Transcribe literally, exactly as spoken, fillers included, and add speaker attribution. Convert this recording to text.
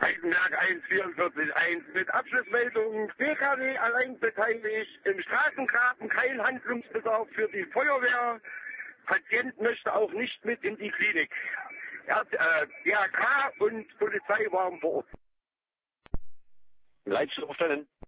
Speaker 1: Heisenberg eins vier vier eins mit Abschlussmeldung. D K W allein beteiligt. Im Straßengraben kein Handlungsbedarf für die Feuerwehr. Patient möchte auch nicht mit in die Klinik. Ja, äh, D H K und Polizei waren vor Ort.
Speaker 2: Leitstelle aufstellen.